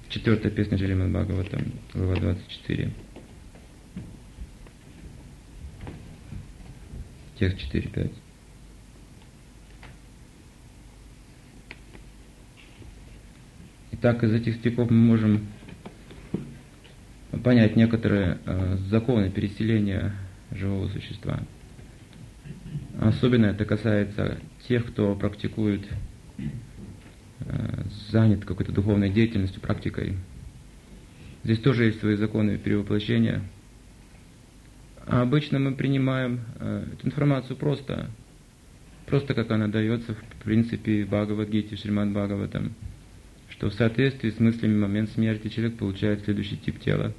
Четвертая песня Шримад Бхагаватам, глава 24. Текст 4.5. Итак, из этих стихов мы можем понять некоторые законы переселения живого существа. Особенно это касается тех, кто практикует, занят какой-то духовной деятельностью, практикой. Здесь тоже есть свои законы перевоплощения. А обычно мы принимаем эту информацию просто как она дается в принципе в Бхагавад-гите, Шримад Бхагаватам, что в соответствии с мыслями в момент смерти человек получает следующий тип тела.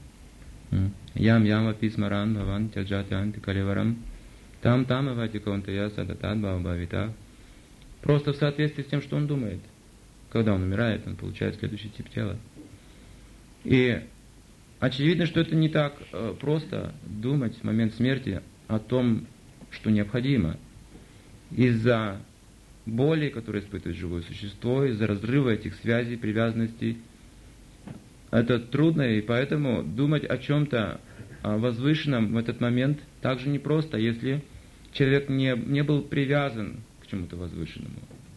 Ям апи смаран бхаван тяджатянти каливарам там авати контая садатат бхававита. Просто в соответствии с тем, что он думает. Когда он умирает, он получает следующий тип тела. И очевидно, что это не так просто думать в момент смерти о том, что необходимо. Из-за боли, которые испытывает живое существо, из-за разрыва этих связей, привязанностей, это трудно, и поэтому думать о чем-то возвышенном в этот момент также непросто, если человек не был привязан к чему-то возвышенному.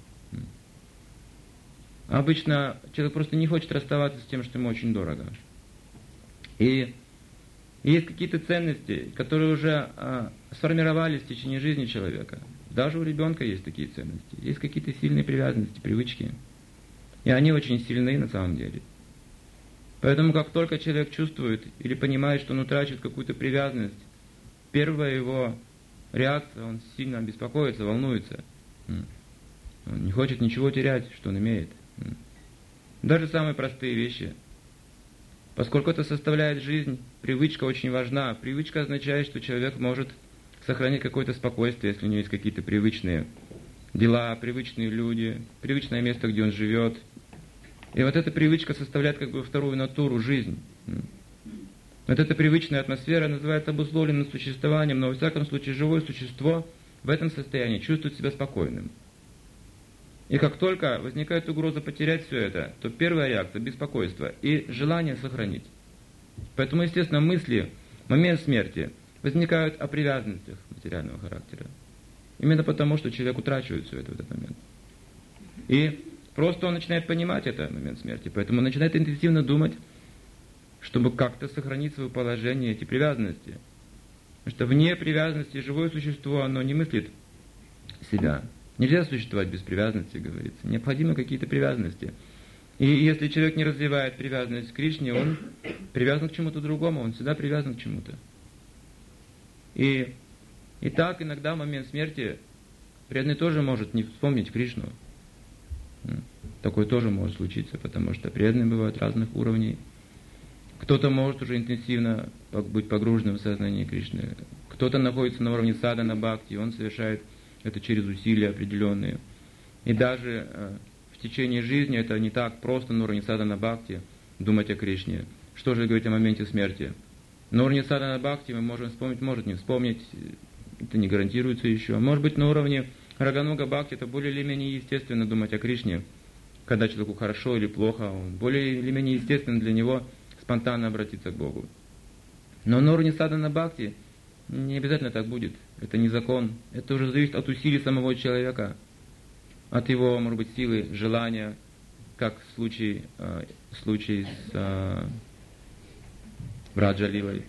Обычно человек просто не хочет расставаться с тем, что ему очень дорого. И есть какие-то ценности, которые уже сформировались в течение жизни человека. Даже у ребенка есть такие ценности. Есть какие-то сильные привязанности, привычки. И они очень сильны на самом деле. Поэтому как только человек чувствует или понимает, что он утрачивает какую-то привязанность, первая его реакция, он сильно беспокоится, волнуется. Он не хочет ничего терять, что он имеет. Даже самые простые вещи. Поскольку это составляет жизнь, привычка очень важна. Привычка означает, что человек может сохранить какое-то спокойствие, если у него есть какие-то привычные дела, привычные люди, привычное место, где он живет. И вот эта привычка составляет как бы вторую натуру, жизнь. Вот эта привычная атмосфера называется обусловленным существованием, но во всяком случае живое существо в этом состоянии чувствует себя спокойным. И как только возникает угроза потерять все это, то первая реакция – беспокойство и желание сохранить. Поэтому, естественно, мысли в момент смерти возникают о привязанностях материального характера. Именно потому, что человек утрачивает все это в этот момент. И просто он начинает понимать это в момент смерти, поэтому он начинает интенсивно думать, чтобы как-то сохранить свое положение, эти привязанности. Потому что вне привязанности живое существо, оно не мыслит себя. Нельзя существовать без привязанности, говорится. Необходимы какие-то привязанности. И если человек не развивает привязанность к Кришне, он привязан к чему-то другому, он всегда привязан к чему-то. И так иногда в момент смерти преданный тоже может не вспомнить Кришну. Такое тоже может случиться, потому что преданные бывают разных уровней. Кто-то может уже интенсивно быть погруженным в сознание Кришны. Кто-то находится на уровне садхана бхакти, он совершает это через усилия определенные. И даже в течение жизни это не так просто на уровне садхана бхакти думать о Кришне. Что же говорить о моменте смерти? На уровне садхана бхакти мы можем вспомнить, может не вспомнить, это не гарантируется еще. Может быть, на уровне рагануга бхакти это более или менее естественно думать о Кришне. Когда человеку хорошо или плохо, он более или менее естественно для него спонтанно обратиться к Богу. Но на уровне садхана бхакти не обязательно так будет. Это не закон. Это уже зависит от усилий самого человека, от его, может быть, силы, желания, как в случае с Враджа-лилой.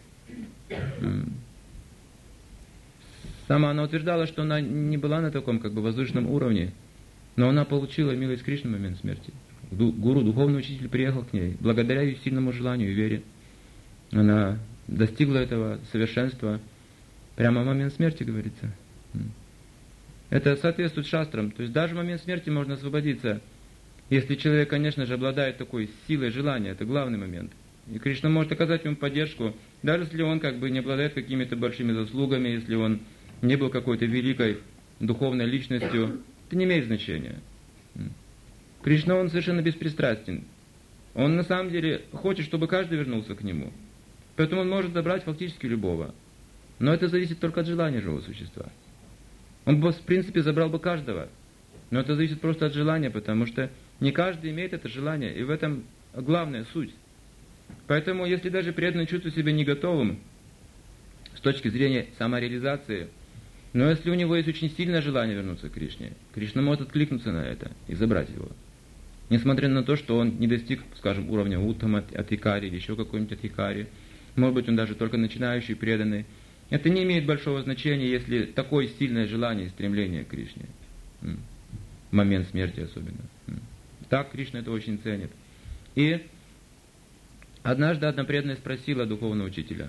Сама она утверждала, что она не была на таком как бы воздушном уровне, но она получила милость Кришны в момент смерти. Гуру, духовный учитель, приехал к ней. Благодаря ее сильному желанию и вере она достигла этого совершенства прямо в момент смерти, говорится. Это соответствует шастрам. То есть даже в момент смерти можно освободиться, если человек, конечно же, обладает такой силой желания. Это главный момент. И Кришна может оказать ему поддержку, даже если он как бы не обладает какими-то большими заслугами, если он не был какой-то великой духовной личностью. Это не имеет значения. Кришна, он совершенно беспристрастен. Он на самом деле хочет, чтобы каждый вернулся к нему. Поэтому он может забрать фактически любого. Но это зависит только от желания живого существа. Он бы, в принципе, забрал бы каждого. Но это зависит просто от желания, потому что не каждый имеет это желание. И в этом главная суть. Поэтому, если даже преданный чувствует себя не готовым с точки зрения самореализации, но если у него есть очень сильное желание вернуться к Кришне, Кришна может откликнуться на это и забрать его. Несмотря на то, что он не достиг, скажем, уровня Уттама, Адхикари или еще какой-нибудь Адхикари, может быть, он даже только начинающий преданный, это не имеет большого значения, если такое сильное желание и стремление к Кришне. В момент смерти особенно. Так Кришна это очень ценит. И однажды одна преданная спросила духовного учителя: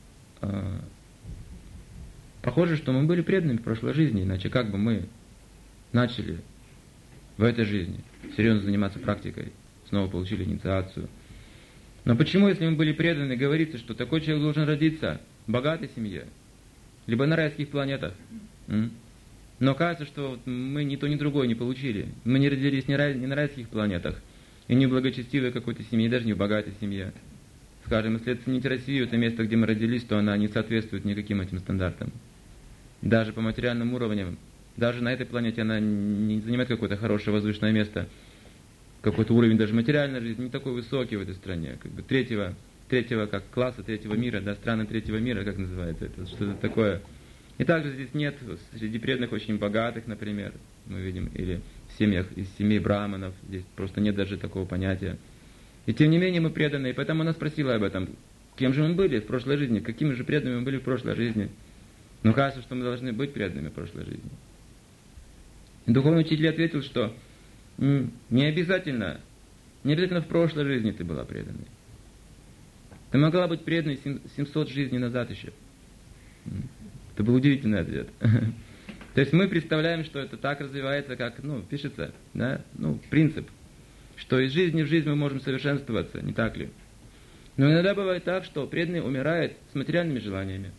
похоже, что мы были преданными в прошлой жизни, иначе как бы мы начали в этой жизни серьезно заниматься практикой, снова получили инициацию. Но почему, если мы были преданы, говорится, что такой человек должен родиться в богатой семье, либо на райских планетах? Но кажется, что мы ни то, ни другое не получили. Мы не родились ни на райских планетах, и не в благочестивой какой-то семье, и даже не в богатой семье. Скажем, если оценить Россию, это место, где мы родились, то она не соответствует никаким этим стандартам. Даже по материальным уровням, даже на этой планете она не занимает какое-то хорошее возвышенное место. Какой-то уровень даже материальной жизни не такой высокий в этой стране. Как бы третьего как класса, третьего мира, да, страны третьего мира, как называется это, что-то такое. И также здесь нет, среди преданных очень богатых, например, мы видим, или в семьях, из семей браманов, здесь просто нет даже такого понятия. И тем не менее мы преданные, поэтому она спросила об этом, кем же мы были в прошлой жизни, какими же преданными мы были в прошлой жизни. Но кажется, что мы должны быть преданными в прошлой жизни. И духовный учитель ответил, что не обязательно в прошлой жизни ты была преданной. Ты могла быть преданной 700 жизней назад еще. Это был удивительный ответ. То есть мы представляем, что это так развивается, как, пишется, да, принцип, что из жизни в жизнь мы можем совершенствоваться, не так ли? Но иногда бывает так, что преданный умирает с материальными желаниями.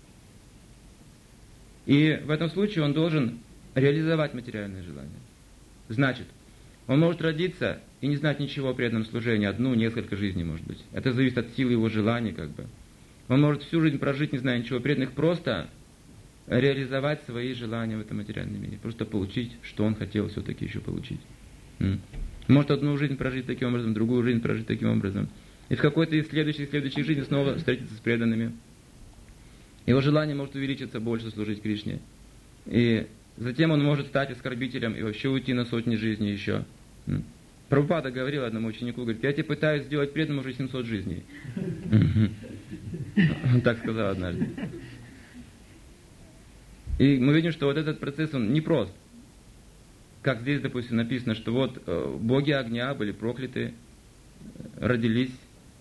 И в этом случае он должен реализовать материальные желания. Значит, он может родиться и не знать ничего о преданном служении, одну, несколько жизней, может быть. Это зависит от силы его желаний, как бы. Он может всю жизнь прожить, не зная ничего о преданных, просто реализовать свои желания в этом материальном мире. Просто получить, что он хотел все-таки еще получить. Может одну жизнь прожить таким образом, другую жизнь прожить таким образом. И в какой-то из следующих жизней снова встретиться с преданными. Его желание может увеличиться больше, служить Кришне. И затем он может стать оскорбителем и вообще уйти на сотни жизней еще. Прабхупада говорил одному ученику, говорит: я тебе пытаюсь сделать преданным уже 700 жизней. Он так сказал однажды. И мы видим, что вот этот процесс, он непрост. Как здесь, допустим, написано, что вот боги огня были прокляты, родились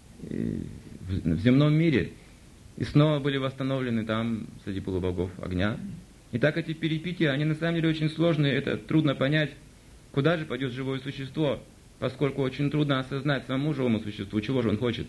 в земном мире и снова были восстановлены там среди полубогов огня. И так эти перипетии, они на самом деле очень сложные, это трудно понять, куда же пойдет живое существо, поскольку очень трудно осознать самому живому существу, чего же он хочет.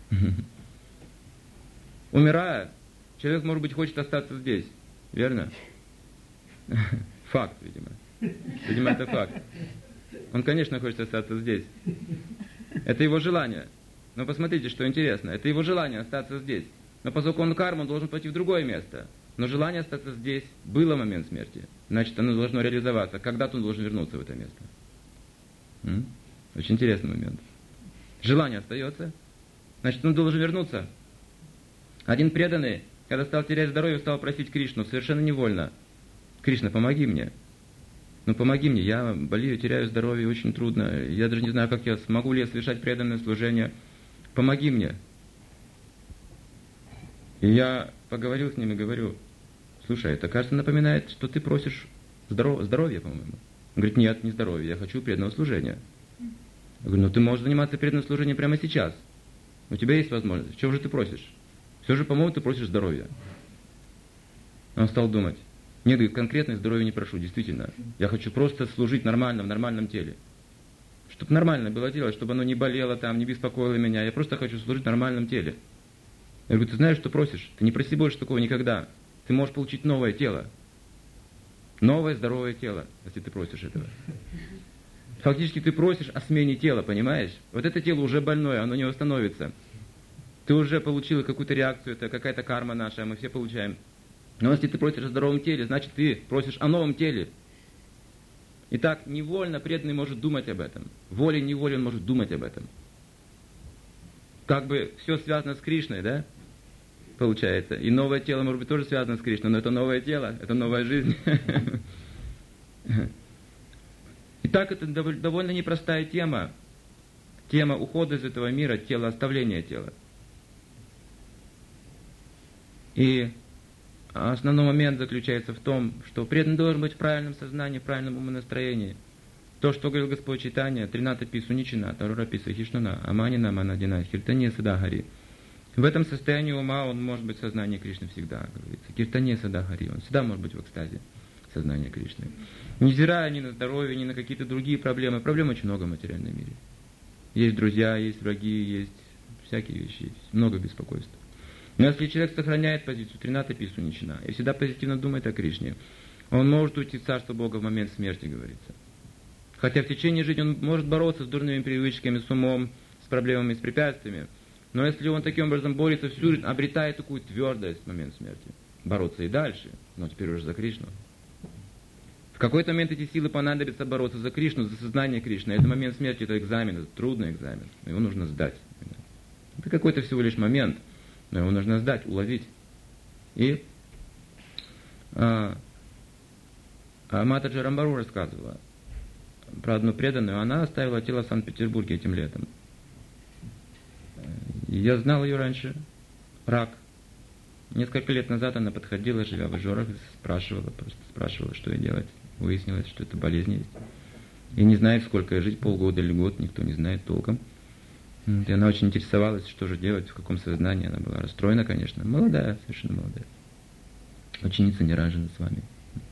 Умирая, человек, может быть, хочет остаться здесь, верно? Факт, видимо. Видимо, это факт. Он, конечно, хочет остаться здесь. Это его желание. Но посмотрите, что интересно. Это его желание остаться здесь. Но поскольку он карма, он должен пойти в другое место. Но желание остаться здесь было в момент смерти. Значит, оно должно реализоваться. Когда-то он должен вернуться в это место. Очень интересный момент. Желание остается. Значит, он должен вернуться. Один преданный, когда стал терять здоровье, стал просить Кришну совершенно невольно: Кришна, помоги мне. Помоги мне, я болею, теряю здоровье, очень трудно. Я даже не знаю, как я смогу ли я совершать преданное служение. Помоги мне. И я поговорил с ним и говорю: слушай, это, кажется, напоминает, что ты просишь здоровья, по-моему. Он говорит: нет, не здоровья, я хочу преданного служения. Я говорю: ты можешь заниматься преданным служением прямо сейчас. У тебя есть возможность. Чего же ты просишь? Все же, по-моему, ты просишь здоровья. Он стал думать: нет, конкретное здоровье не прошу, действительно. Я хочу просто служить нормально, в нормальном теле. Чтобы нормально было делать, чтобы оно не болело там, не беспокоило меня. Я просто хочу служить в нормальном теле. Я говорю: ты знаешь, что просишь? Ты не проси больше такого никогда. Ты можешь получить новое тело. Новое здоровое тело, если ты просишь этого. Фактически ты просишь о смене тела, понимаешь? Вот это тело уже больное, оно не восстановится. Ты уже получил какую-то реакцию, это какая-то карма наша, мы все получаем. Но если ты просишь о здоровом теле, значит ты просишь о новом теле. Итак, невольно преданный может думать об этом. Волей-неволей он может думать об этом. как бы все связано с Кришной, да? Получается. И новое тело, может быть, тоже связано с Кришной, но это новое тело, это новая жизнь. Итак, это довольно непростая тема. Тема ухода из этого мира, тела, оставления тела. И основной момент заключается в том, что преданный должен быть в правильном сознании, в правильном умонастроении. То, что говорил Господь Чайтанья, Трината Пису Ничина, Тарора Писа Хишнуна, Аманина Манадина, Хиртания Садагари. В этом состоянии ума он может быть в сознании Кришны всегда, говорится. Киртания Садагари, он всегда может быть в экстазе сознания Кришны. Невзирая ни на здоровье, ни на какие-то другие проблемы. Проблем очень много в материальном мире. Есть друзья, есть враги, есть всякие вещи, есть много беспокойств. Но если человек сохраняет позицию Трината Пису Ничина и всегда позитивно думает о Кришне, он может уйти в Царство Бога в момент смерти, говорится. Хотя в течение жизни он может бороться с дурными привычками, с умом, с проблемами, с препятствиями. Но если он таким образом борется всю жизнь, обретает такую твердость в момент смерти, бороться и дальше, но теперь уже за Кришну. В какой-то момент эти силы понадобится бороться за Кришну, за сознание Кришны. Это момент смерти, это экзамен, это трудный экзамен. Его нужно сдать. Это какой-то всего лишь момент, но его нужно сдать, уловить. И Матаджи Рамбару рассказывала про одну преданную. Она оставила тело в Санкт-Петербурге этим летом. Я знал ее раньше, рак. Несколько лет назад она подходила, живя в Ижорах, спрашивала, что ей делать. Выяснилось, что это болезнь есть. И не знает, сколько ей жить, полгода или год, никто не знает толком. И она очень интересовалась, что же делать, в каком сознании. Она была расстроена, конечно. Молодая, совершенно молодая. Ученица не ранжена с вами.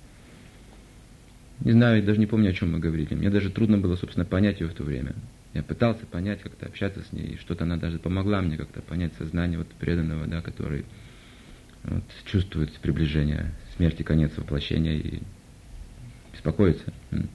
Не знаю, я даже не помню, о чем мы говорили. Мне даже трудно было, собственно, понять ее в то время. Я пытался понять, как-то общаться с ней. И что-то она даже помогла мне как-то понять сознание вот преданного, да, который вот, чувствует приближение смерти, конец воплощения и беспокоится.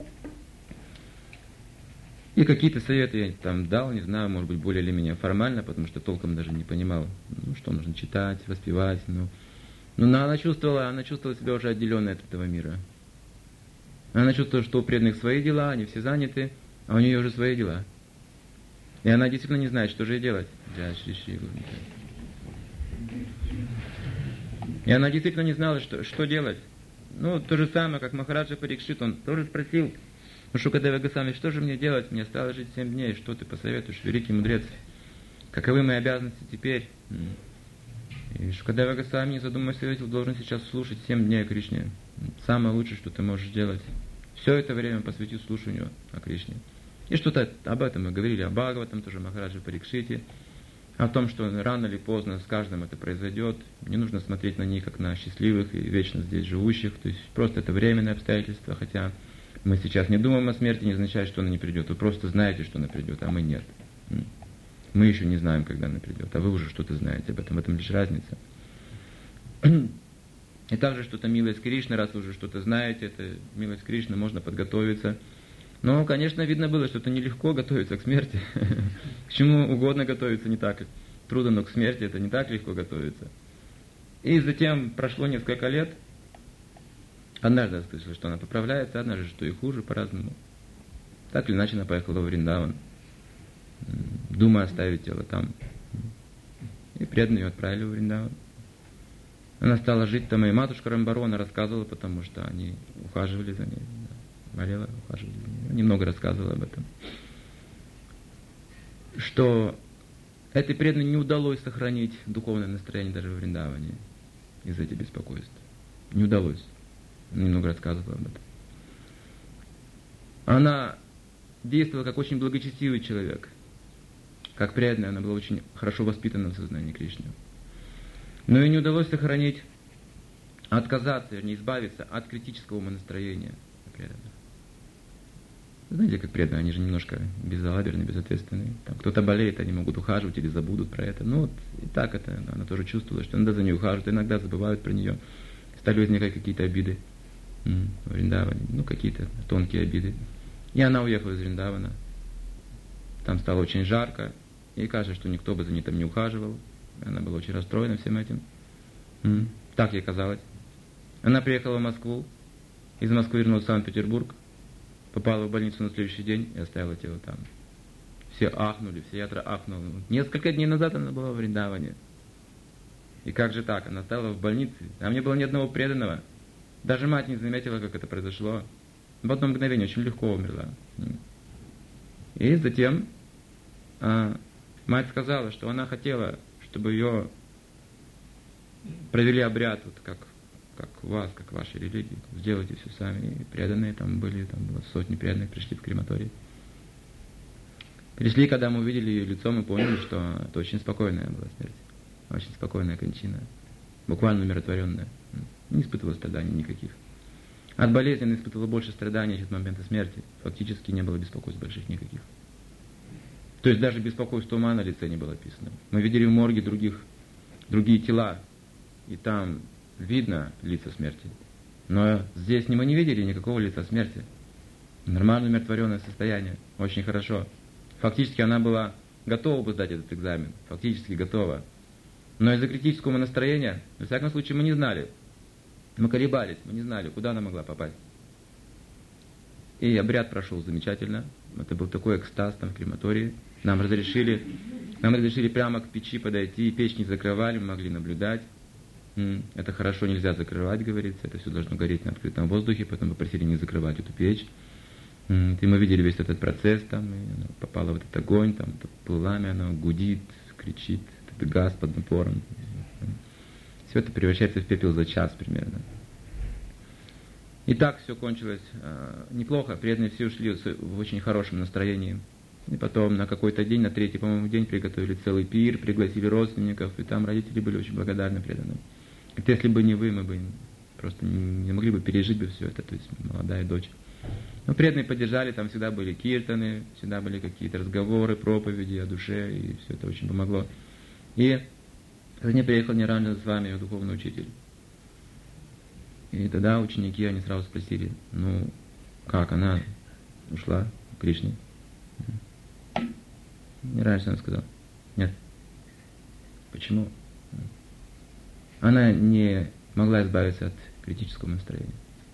И какие-то советы я там дал, не знаю, может быть, более или менее формально, потому что толком даже не понимал, что нужно читать, воспевать. Но она чувствовала себя уже отделенной от этого мира. Она чувствовала, что у преданных свои дела, они все заняты, а у нее уже свои дела. И она действительно не знает, что же ей делать. И она действительно не знала, что делать. То же самое, как Махараджа Парикшит, он тоже спросил Шукадева Госвами, что же мне делать? Мне осталось жить 7 дней, что ты посоветуешь, великий мудрец? Каковы мои обязанности теперь? И Шукадева Госвами, не задумываясь, ответил, должен сейчас слушать 7 дней о Кришне. Самое лучшее, что ты можешь делать. Все это время посвяти слушанию о Кришне. И что-то об этом мы говорили, о Бхагаватам, тоже Махараджа Парикшите, о том, что рано или поздно с каждым это произойдет. Не нужно смотреть на них, как на счастливых и вечно здесь живущих. То есть просто это временное обстоятельство, хотя мы сейчас не думаем о смерти, не означает, что она не придет. Вы просто знаете, что она придет, а мы нет. Мы еще не знаем, когда она придет, а вы уже что-то знаете об этом. В этом лишь разница. И также что-то милость Кришны, раз вы уже что-то знаете, это милость Кришны, можно подготовиться. Но, конечно, видно было, что это нелегко готовиться к смерти. К чему угодно готовиться не так трудно, но к смерти это не так легко готовиться. И затем прошло несколько лет. Однажды я слышал, что она поправляется, однажды, что и хуже по-разному. Так или иначе, она поехала в Вриндаван, думая оставить тело там. И преданные ее отправили в Вриндаван. Она стала жить там, и матушка Рамбару, она рассказывала, потому что они ухаживали за ней. Болела, ухаживали за ней. Немного рассказывала об этом. Что этой преданной не удалось сохранить духовное настроение даже в Вриндаване из-за этих беспокойств. Не удалось. Она немного рассказывала об этом. Она действовала как очень благочестивый человек. Как преданная, она была очень хорошо воспитана в сознании Кришны. Но ей не удалось сохранить, отказаться, вернее, избавиться от критического умонастроения преданных. Знаете, как преданные, они же немножко безалаберные, безответственные. Там кто-то болеет, они могут ухаживать или забудут про это. И так это, она тоже чувствовала, что иногда за ней ухаживают, иногда забывают про нее. Стали возникать какие-то обиды в Вриндаване, какие-то тонкие обиды. И она уехала из Вриндавана. Там стало очень жарко, и кажется, что никто бы за ней там не ухаживал. Она была очень расстроена всем этим. Так ей казалось. Она приехала в Москву, из Москвы вернулась в Санкт-Петербург, попала в больницу на следующий день и оставила тело там. все ахнули, вся ятра ахнула. Несколько дней назад она была в Вриндаване. И как же так? Она стала в больнице. Там не было ни одного преданного. Даже мать не заметила, как это произошло. В одно мгновение очень легко умерла. И затем мать сказала, что она хотела, чтобы ее провели обряд, вот как у вас, как в вашей религии. Сделайте все сами. И преданные там было сотни преданных, пришли в крематорий. Пришли, когда мы увидели ее лицо, мы поняли, что это очень спокойная была смерть. Очень спокойная кончина. Буквально умиротворенная. Не испытывала страданий никаких. От болезни она испытывала больше страданий, чем от момента смерти. Фактически не было беспокойств больших никаких. То есть даже беспокойства ума на лице не было описано. Мы видели в морге другие тела, и там видно лица смерти. Но здесь мы не видели никакого лица смерти. Нормальное умиротворенное состояние. Очень хорошо. Фактически она была готова бы сдать этот экзамен. Фактически готова. Но из-за критического настроения, во всяком случае, мы не знали. Мы колебались, мы не знали, куда она могла попасть. И обряд прошел замечательно. Это был такой экстаз там в крематории. Нам разрешили прямо к печи подойти, и печь не закрывали, мы могли наблюдать. Это хорошо, нельзя закрывать, говорится. Это все должно гореть на открытом воздухе, поэтому попросили не закрывать эту печь. И мы видели весь этот процесс, там, и она попала в этот огонь, там, пламя, оно гудит, кричит, этот газ под напором. Все это превращается в пепел за час примерно. И так все кончилось неплохо. Преданные все ушли в очень хорошем настроении. И потом на какой-то день, на третий, по-моему, день приготовили целый пир, пригласили родственников, и там родители были очень благодарны преданным. Это если бы не вы, мы бы просто не могли бы пережить бы все это, то есть молодая дочь. Но преданные поддержали, там всегда были киртаны, всегда были какие-то разговоры, проповеди о душе, и все это очень помогло. И ко мне приехал Ниранджан с вами, ее духовный учитель. И тогда ученики, они сразу спросили, как она ушла к Кришне? Ниранджан сказал, нет. Почему? Она не могла избавиться от критического настроения.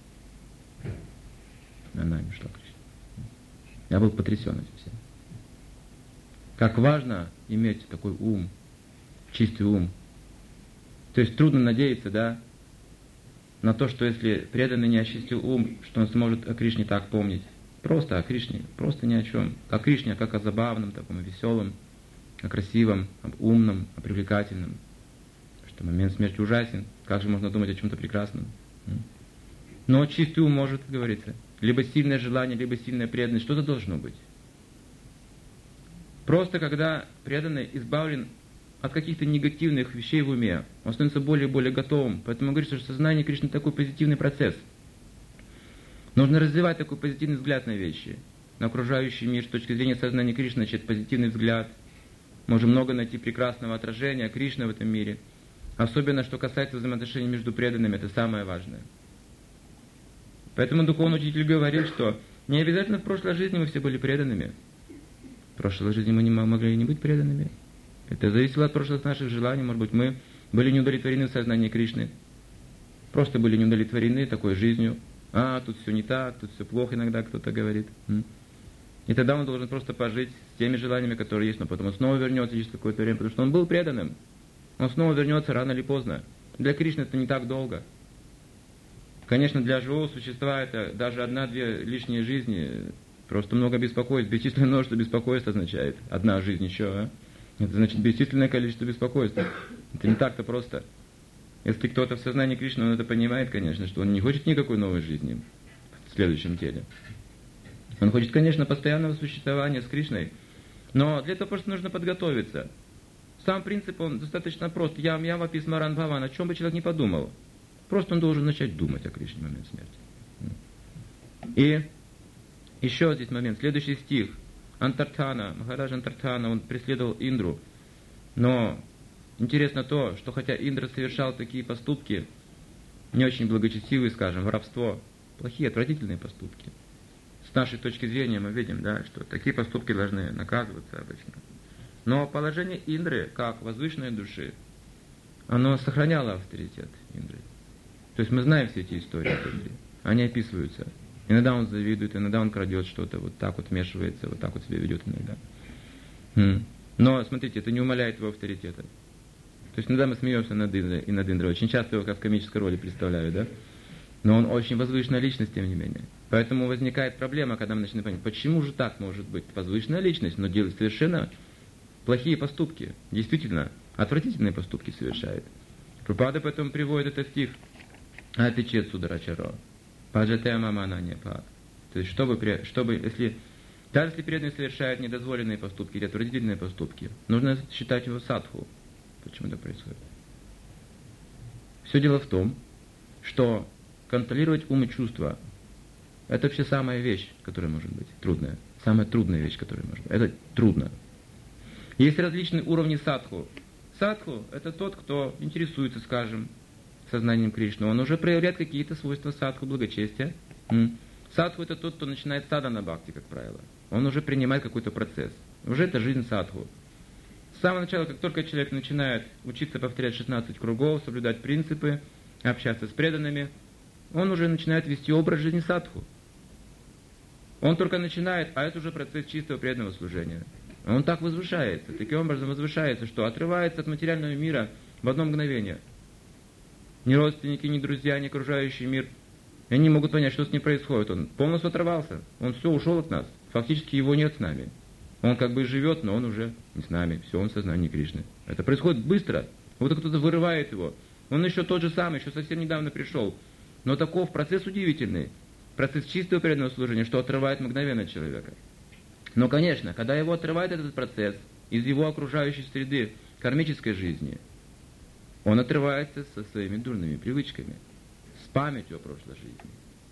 Она не ушла к Кришне. Я был потрясен этим всем. Как важно иметь такой ум, чистый ум. То есть трудно надеяться, да, на то, что если преданный не очистил ум, что он сможет о Кришне так помнить. Просто о Кришне, просто ни о чем. О Кришне, как о забавном, таком, о веселом, о красивом, об умном, о привлекательном. Что момент смерти ужасен. Как же можно думать о чем-то прекрасном? Но чистый ум может, как говорится, либо сильное желание, либо сильная преданность. Что-то должно быть. Просто когда преданный избавлен от каких-то негативных вещей в уме, он становится более и более готовым. Поэтому говорится, что сознание Кришны такой позитивный процесс. Нужно развивать такой позитивный взгляд на вещи, на окружающий мир. С точки зрения сознания Кришны, значит, позитивный взгляд. Можем много найти прекрасного отражения Кришны в этом мире. Особенно, что касается взаимоотношений между преданными, это самое важное. Поэтому духовный учитель говорит, что не обязательно в прошлой жизни мы все были преданными. В прошлой жизни мы не могли не быть преданными. Это зависело от прошлых наших желаний. Может быть, мы были не удовлетворены в сознании Кришны. Просто были не удовлетворены такой жизнью. Тут все не так, тут все плохо, иногда кто-то говорит. И тогда он должен просто пожить с теми желаниями, которые есть, но потом он снова вернется через какое-то время, потому что он был преданным. Он снова вернется рано или поздно. Для Кришны это не так долго. Конечно, для живого существа это даже 1-2 лишние жизни, просто много беспокойств. Бесчисленное множество беспокойств означает. Одна жизнь еще, Это значит бесчисленное количество беспокойств. Это не так-то просто. Если кто-то в сознании Кришны, он это понимает, конечно, что он не хочет никакой новой жизни в следующем теле. Он хочет, конечно, постоянного существования с Кришной. Но для этого просто нужно подготовиться. Сам принцип, он достаточно прост. Яма Писмаран Бхаван, о чем бы человек ни подумал. Просто он должен начать думать о Кришне в момент смерти. И еще здесь момент, следующий стих. Антартана, Махараджа Антартана, он преследовал Индру. Но интересно то, что хотя Индра совершал такие поступки, не очень благочестивые, скажем, воровство, плохие, отвратительные поступки. С нашей точки зрения мы видим, да, что такие поступки должны наказываться обычно. Но положение Индры, как возвышенной души, оно сохраняло авторитет Индры. То есть мы знаем все эти истории об Индре. Они описываются. Иногда он завидует, иногда он крадет что-то, вот так вот вмешивается, вот так вот себя ведет иногда. Но, смотрите, это не умаляет его авторитета. То есть иногда мы смеемся над Индрой и над Индрой. Очень часто его как в комической роли представляют, да? Но он очень возвышенная личность, тем не менее. Поэтому возникает проблема, когда мы начинаем понимать, почему же так может быть возвышенная личность, но делает совершенно плохие поступки. Действительно, отвратительные поступки совершает. Прабхупада поэтому приводит этот стих «Атичет сударачаро, паджатая мамана непад». То есть, даже если преданный совершает недозволенные поступки или отвратительные поступки, нужно считать его садху. Почему это происходит? Все дело в том, что контролировать ум и чувства — это вообще самая вещь, которая может быть трудная. Самая трудная вещь, которая может быть. Это трудно. Есть различные уровни садху. Садху — это тот, кто интересуется, скажем, сознанием Кришны. Он уже проявляет какие-то свойства садху, благочестия. Садху — это тот, кто начинает садхана бхакти, как правило. Он уже принимает какой-то процесс. Уже это жизнь садху. С самого начала, как только человек начинает учиться повторять 16 кругов, соблюдать принципы, общаться с преданными, он уже начинает вести образ жизни садху. Он только начинает, а это уже процесс чистого преданного служения. Он так возвышается, таким образом возвышается, что отрывается от материального мира в одно мгновение. Ни родственники, ни друзья, ни окружающий мир, они не могут понять, что с ним происходит. Он полностью оторвался, он все, ушел от нас. Фактически его нет с нами. Он как бы живет, но он уже не с нами. Все, он в сознании Кришны. Это происходит быстро. Вот кто-то вырывает его. Он еще тот же самый, еще совсем недавно пришел. Но таков процесс удивительный. Процесс чистого преданного служения, что отрывает мгновенно человека. Но, конечно, когда его отрывает этот процесс из его окружающей среды кармической жизни, он отрывается со своими дурными привычками, с памятью о прошлой жизни.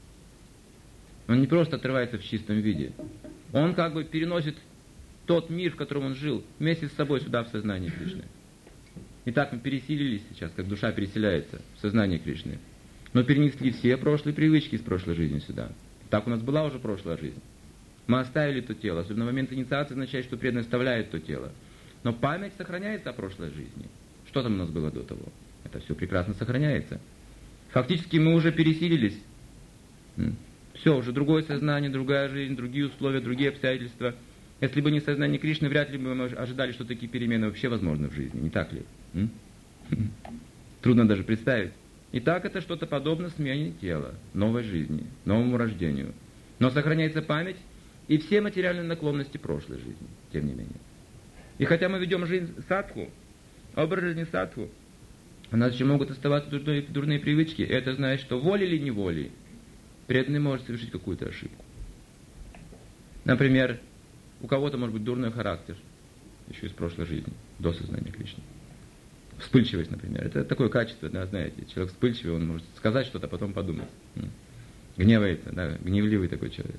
Он не просто отрывается в чистом виде. Он как бы переносит тот мир, в котором он жил, вместе с собой сюда, в сознание Кришны. Итак, мы переселились сейчас, как душа переселяется в сознание Кришны. Но перенесли все прошлые привычки из прошлой жизни сюда. Так у нас была уже прошлая жизнь. Мы оставили то тело. Особенно в момент инициации означает, что преданный оставляет то тело. Но память сохраняется о прошлой жизни. Что там у нас было до того? Это все прекрасно сохраняется. Фактически мы уже переселились. Все, уже другое сознание, другая жизнь, другие условия, другие обстоятельства. Если бы не сознание Кришны, вряд ли бы мы ожидали, что такие перемены вообще возможны в жизни. Не так ли? Трудно даже представить. Итак, это что-то подобно смене тела, новой жизни, новому рождению. Но сохраняется память и все материальные наклонности прошлой жизни, тем не менее. И хотя мы ведем жизнь садху, образ жизни садху, у нас еще могут оставаться дурные привычки. И это значит, что волей или неволей преданный может совершить какую-то ошибку. Например, у кого-то может быть дурной характер, еще из прошлой жизни, до сознания Кришны. Вспыльчивость, например. Это такое качество, да, знаете, человек вспыльчивый, он может сказать что-то, а потом подумать. Гневается, да, гневливый такой человек.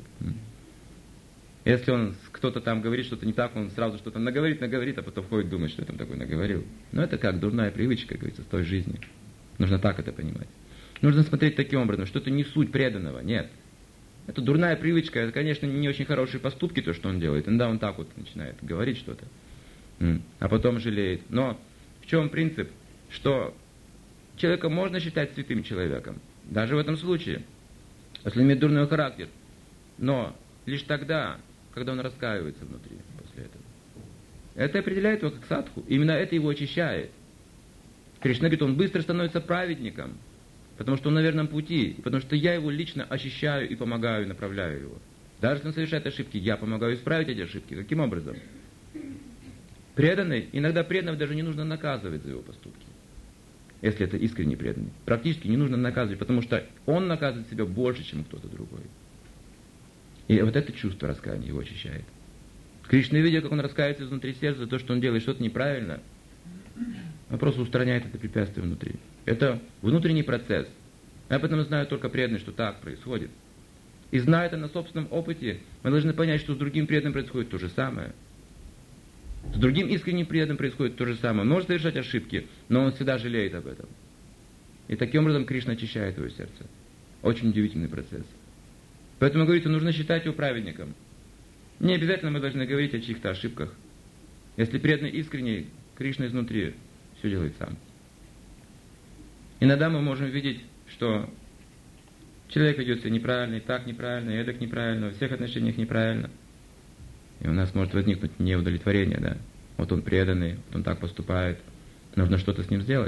Если кто-то там говорит что-то не так, он сразу что-то наговорит, а потом ходит думать, что я там такое наговорил. Но это как дурная привычка, как говорится, с той жизни. Нужно так это понимать. Нужно смотреть таким образом, что это не суть преданного, нет. Это дурная привычка, это, конечно, не очень хорошие поступки, то, что он делает. Иногда он так вот начинает говорить что-то, а потом жалеет. Но в чем принцип? Что человека можно считать святым человеком, даже в этом случае, если он имеет дурной характер. Но лишь тогда, когда он раскаивается внутри после этого. Это определяет его как садху. Именно это его очищает. Кришна говорит, он быстро становится праведником, потому что он на верном пути, потому что я его лично ощущаю и помогаю, и направляю его. Даже если он совершает ошибки, я помогаю исправить эти ошибки. Каким образом? Преданный, иногда преданного даже не нужно наказывать за его поступки. Если это искренний преданный. Практически не нужно наказывать, потому что он наказывает себя больше, чем кто-то другой. И вот это чувство раскаяния его очищает. Кришна, видя, как он раскается изнутри сердца за то, что он делает что-то неправильно, он просто устраняет это препятствие внутри. Это внутренний процесс. Я об этом знаю только преданные, что так происходит. И зная это на собственном опыте, мы должны понять, что с другим преданным происходит то же самое. С другим искренним преданным происходит то же самое. Он может совершать ошибки, но он всегда жалеет об этом. И таким образом Кришна очищает его сердце. Очень удивительный процесс. Поэтому, говорится, нужно считать его праведником. Не обязательно мы должны говорить о чьих-то ошибках. Если преданный искренний, Кришна изнутри все делает сам. Иногда мы можем видеть, что человек ведет себя неправильно, и так неправильно, и эдак неправильно, во всех отношениях неправильно. И у нас может возникнуть неудовлетворение, да. Вот он преданный, вот он так поступает, нужно что-то с ним сделать.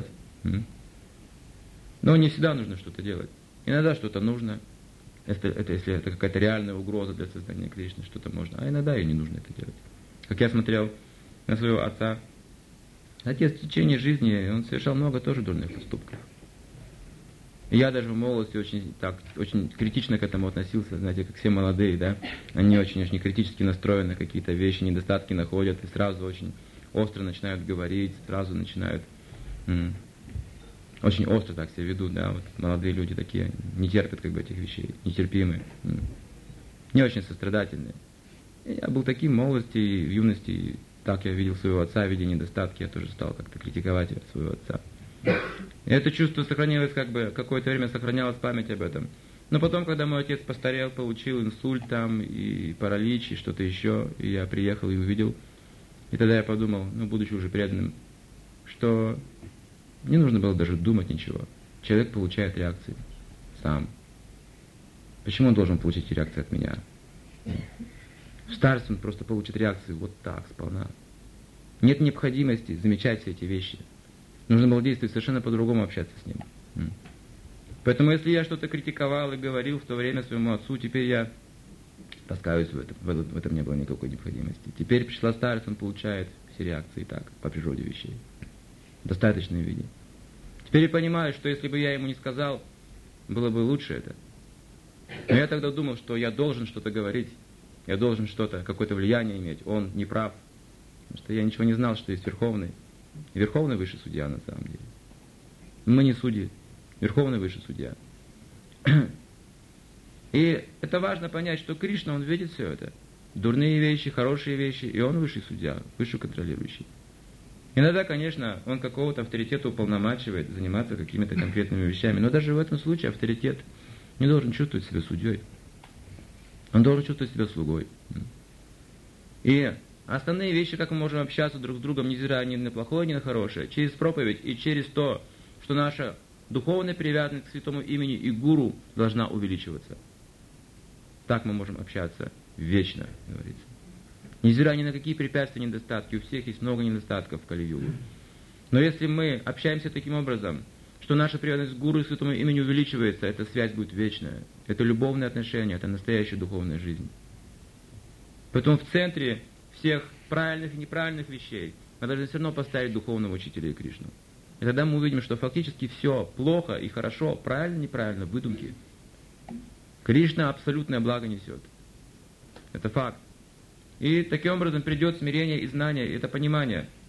Но не всегда нужно что-то делать. Иногда что-то нужно, если это какая-то реальная угроза для создания Кришны, что-то можно. А иногда и не нужно это делать. Как я смотрел на своего отца, отец в течение жизни, он совершал много тоже дурных поступков. И я даже в молодости очень критично к этому относился, знаете, как все молодые, да, они очень критически настроены, какие-то вещи, недостатки находят, и сразу очень остро начинают говорить, сразу начинают очень остро так себя ведут, да, вот молодые люди такие, не терпят как бы этих вещей, нетерпимые, не очень сострадательные. И я был таким в молодости и в юности, и так я видел своего отца, видя недостатки, я тоже стал как-то критиковать своего отца. И это чувство сохранилось, как бы, какое-то время сохранялась память об этом. Но потом, когда мой отец постарел, получил инсульт там, и паралич, и что-то еще, и я приехал и увидел, и тогда я подумал, будучи уже преданным, что не нужно было даже думать ничего. Человек получает реакции сам. Почему он должен получить реакции от меня? В старости он просто получит реакции вот так, сполна. Нет необходимости замечать все эти вещи. Нужно было действовать совершенно по-другому, общаться с ним. Поэтому, если я что-то критиковал и говорил в то время своему отцу, теперь я таскаюсь в этом. В этом не было никакой необходимости. Теперь пришла старость, он получает все реакции так, по природе вещей. В достаточном виде. Теперь я понимаю, что если бы я ему не сказал, было бы лучше это. Но я тогда думал, что я должен что-то говорить, я должен что-то, какое-то влияние иметь. Он не прав. Потому что я ничего не знал, что есть Верховный. И Верховный высший судья на самом деле. Мы не судьи. Верховный высший судья. И это важно понять, что Кришна, он видит все это. Дурные вещи, хорошие вещи, и он высший судья, высший контролирующий. Иногда, конечно, он какого-то авторитета уполномачивает заниматься какими-то конкретными вещами, но даже в этом случае авторитет не должен чувствовать себя судьей. Он должен чувствовать себя слугой. И основные вещи, как мы можем общаться друг с другом, невзирая ни на плохое, ни на хорошее, через проповедь и через то, что наша духовная привязанность к святому имени и гуру должна увеличиваться. Так мы можем общаться вечно, говорится. Невзирая ни на какие препятствия, недостатки, у всех есть много недостатков в Кали-югу. Но если мы общаемся таким образом, что наша привязанность к гуру и святому имени увеличивается, эта связь будет вечная. Это любовные отношения, это настоящая духовная жизнь. Поэтому в центре всех правильных и неправильных вещей мы должны все равно поставить духовного учителя и Кришну. И тогда мы увидим, что фактически все плохо и хорошо, правильно, неправильно, выдумки. Кришна абсолютное благо несет. Это факт. И таким образом придет смирение и знание, и это понимание,